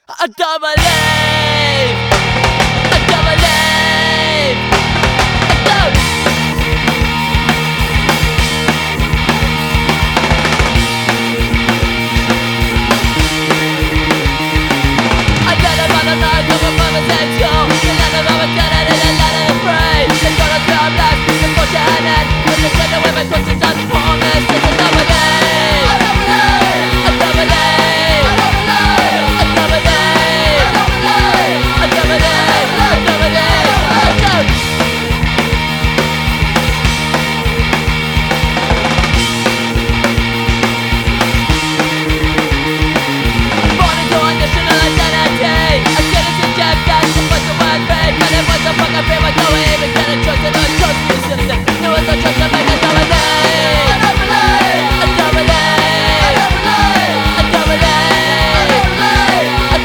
I don't believe, I don't believe, I don't. I got a brother now, come from a sensual. The land of our dead and the land of the free. They're gonna throw blast, the fortune and with the window with my questions and promise.